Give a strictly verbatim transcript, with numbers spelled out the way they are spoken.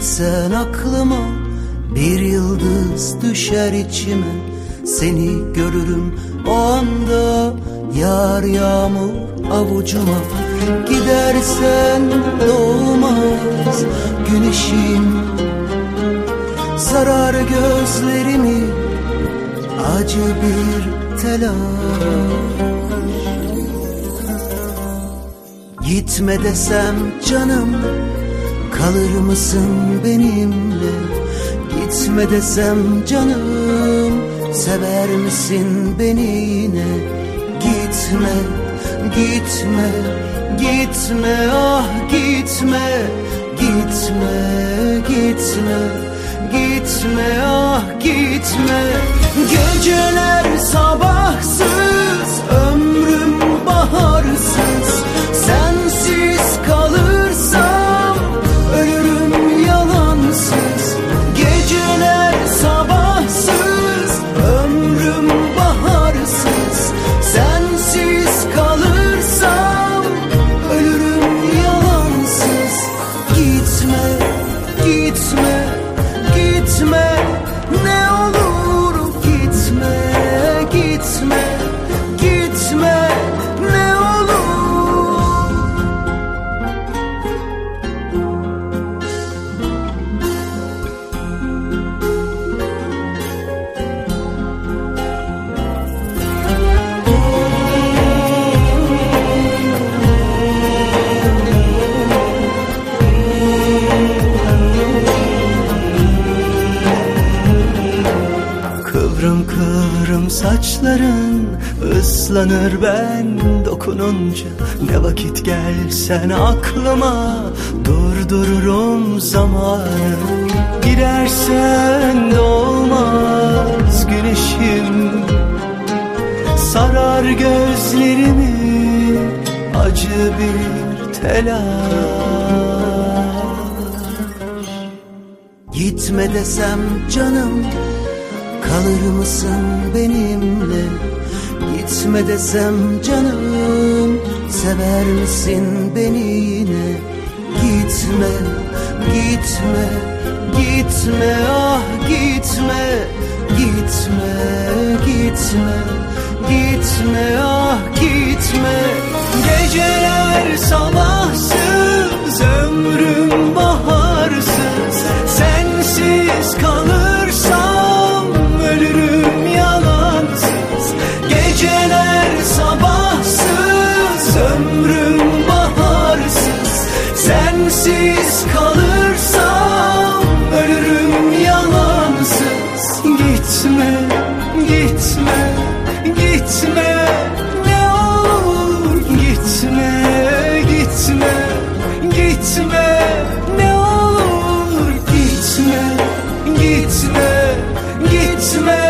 Gelsen aklıma bir yıldız düşer içime, seni görürüm o anda, yağar yağmur avucuma. Gidersen doğmaz güneşim, sarar gözlerimi acı bir telaş. Gitme desem canım, kalır mısın benimle? Gitme desem canım, sever misin beni yine? Gitme, gitme, gitme, ah gitme, gitme, gitme, gitme, ah gitme. Geceler sabahsız, ömrüm baharsız, sensiz kalırsam ölürüm yalansız. Geceler sabahsız, ömrüm baharsız, sensiz kalırsam ölürüm yalansız. Gitme, gitme, gitme, ne olur gitme, gitme, gitme, ne olur. Kıvrım kıvrım saçların ıslanır ben dokununca. Ne vakit gelsen aklıma, durdururum zamanı. Girersen doğmaz güneşim, sarar gözlerimi acı bir telaş. Gitme desem canım, kalır mısın benimle? Gitme desem canım, sever misin beni yine? Gitme, gitme, gitme, ah gitme, gitme, gitme, gitme, ah gitme. Geceler sabahsız, ömrüm baharsız, sensiz kalırsam ölürüm yalansız. Geceler sabahsız, ömrüm baharsız, sensiz kalırsam ölürüm yalansız. Gitme, gitme, gitme, ne olur gitme, gitme, gitme, ne olur gitme, gitme, gitme.